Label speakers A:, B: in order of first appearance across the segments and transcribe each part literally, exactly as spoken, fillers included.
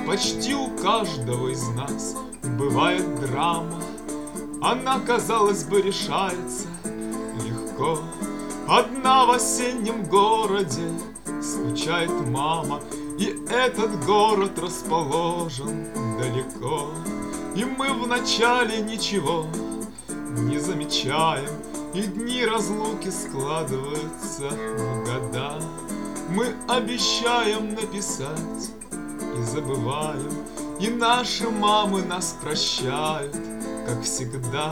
A: Почти у каждого из нас бывает драма. Она, казалось бы, решается легко. Одна в осеннем городе скучает мама, и этот город расположен далеко. И мы вначале ничего не замечаем, и дни разлуки складываются в года. Мы обещаем написать и забываем, и наши мамы нас прощают, как всегда.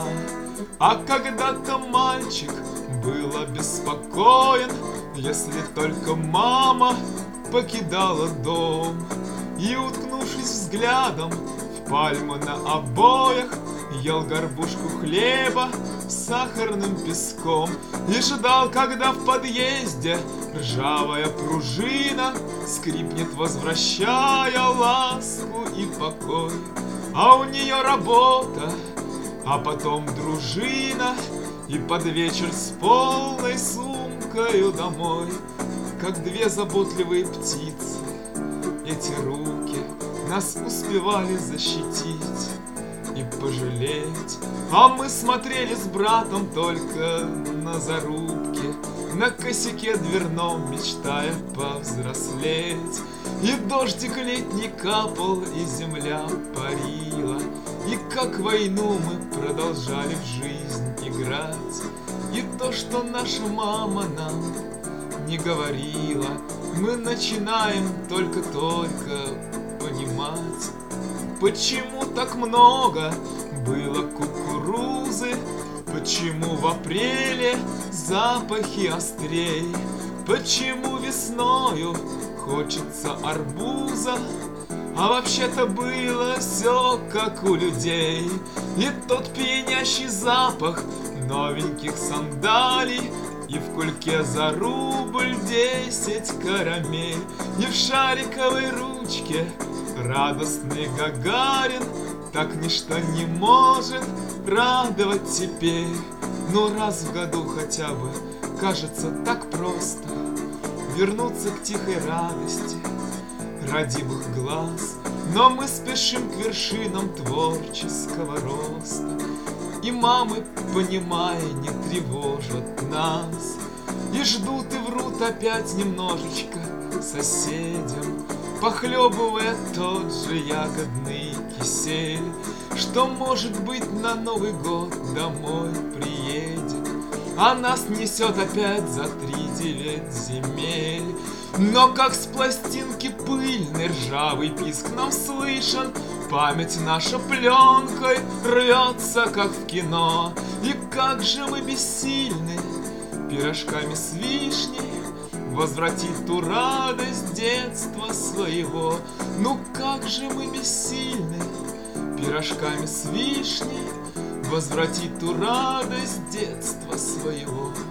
A: А когда-то мальчик был обеспокоен, если только мама покидала дом. И, уткнувшись взглядом в пальмы на обоях, ел горбушку хлеба с сахарным песком и ждал, когда в подъезде ржавая пружина скрипнет, возвращая ласку и покой. А у нее работа, а потом дружина, и под вечер с полной сумкою домой. Как две заботливые птицы эти руки нас успевали защитить и пожалеть. А мы смотрели с братом только на зарубки, на косяке дверном мечтая повзрослеть. И дождик летний капал, и земля парила, и как войну мы продолжали в жизнь играть. И то, что наша мама нам не говорила, мы начинаем только-только понимать. Почему так много было кукурузы? Почему в апреле запахи острей? Почему весною хочется арбуза? А вообще-то было все как у людей. И тот пьянящий запах новеньких сандалий, и в кульке за рубль десять карамель, и в шариковой ручке радостный Гагарин. Так ничто не может радовать теперь. Но раз в году хотя бы кажется так просто вернуться к тихой радости родимых глаз. Но мы спешим к вершинам творческого роста, и мамы, понимая, не тревожат нас, и ждут и врут опять немножечко соседям, похлебывая тот же ягодный кисель, что, может быть, на Новый год домой приедет, а нас несет опять за три девять земель. Но как с пластинки пыльный ржавый писк нам слышен, память наша пленкой рвется, как в кино. И как же мы бессильны пирожками с вишней возвратить ту радость детства своего. Ну как же мы бессильны пирожками с вишней возвратить ту радость детства своего.